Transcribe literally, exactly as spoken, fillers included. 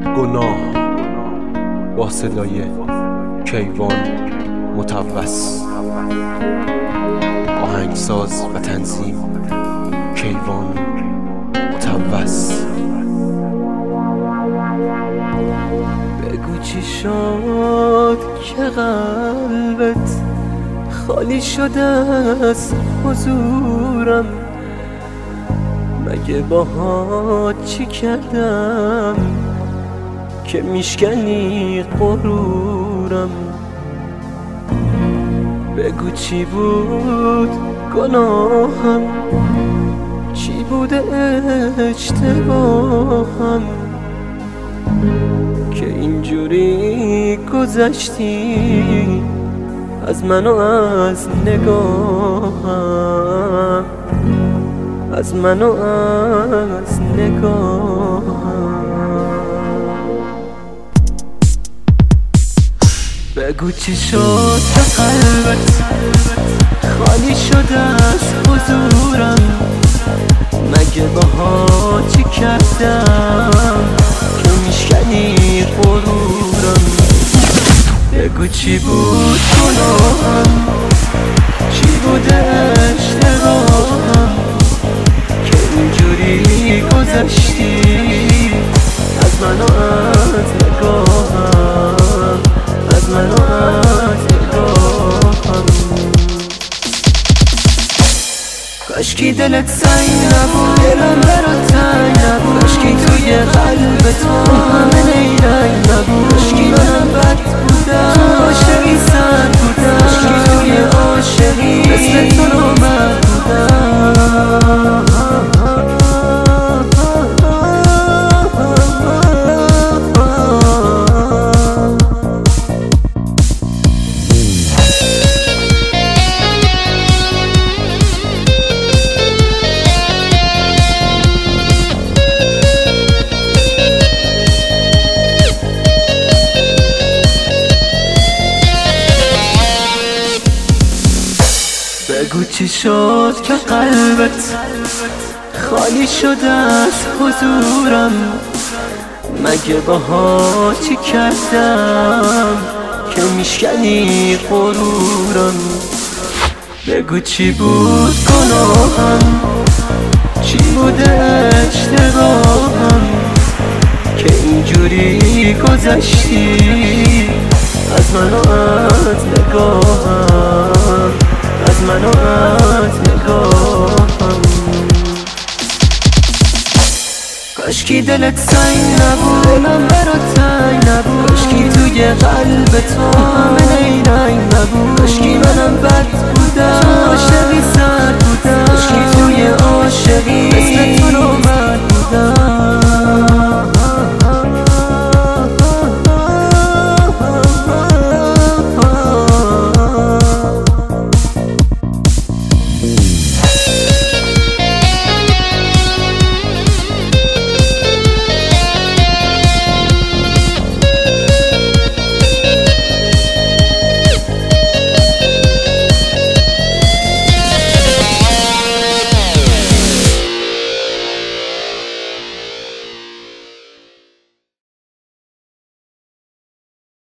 گناه با صدای کیوان متوس، آهنگساز و تنظیم کیوان متوس. بگو چی شد که قلبت خالی شده از حضورم؟ مگه باهات چی کردم که میشکنی غرورم؟ بگو چی بود گناهم، چی بوده اشتباهم که اینجوری گذشتی از من و از نگاهم، از من و از نگاهم. بگو چی شد که قلبت خالی شده از حضورم؟ مگه باها چی کردم که میشکنی غرورم؟ بگو چی بود گناهم، چی بوده اشتباهم که اینجوری گذشتی از من و از نگاهم، از من و از نگاهم. کاشکی دلت سنگ نبود، دلم برات تنگ نبود، کاشکی توی قلب تو همه نیرنگ نبود، کاشکی منم بد بودم، تو عاشقی سر بودم، کاشکی توی عاشقی مثل تو نامرد بودم. بگو چی شد که قلبت خالی شده از حضورم؟ مگه باها چی کردم که میشکنی غرورم؟ بگو چی بود گناهم، چی بوده اشتباهم که اینجوری گذشتی از من و از نگاهم، از من و از نگاهم. کاشکی دلت سنگ نبود، دلم برات تنگ نبود، کاشکی توی قلب تو همه نیرنگ نبود، کاشکی منم بد بودم، تو عاشقی سر